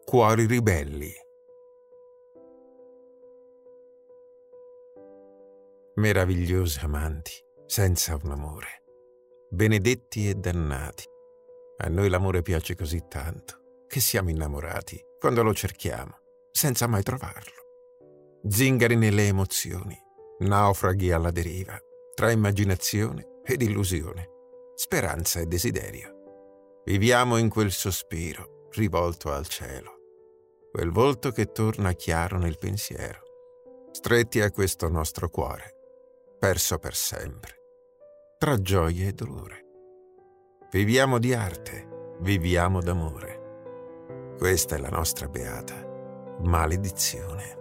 cuori ribelli. Meravigliosi amanti, senza un amore, benedetti e dannati. A noi l'amore piace così tanto che siamo innamorati quando lo cerchiamo, senza mai trovarlo. Zingari nelle emozioni, naufraghi alla deriva, tra immaginazione ed illusione, speranza e desiderio. Viviamo in quel sospiro rivolto al cielo, quel volto che torna chiaro nel pensiero, stretti a questo nostro cuore, perso per sempre, tra gioia e dolore. Viviamo di arte, viviamo d'amore. Questa è la nostra beata maledizione.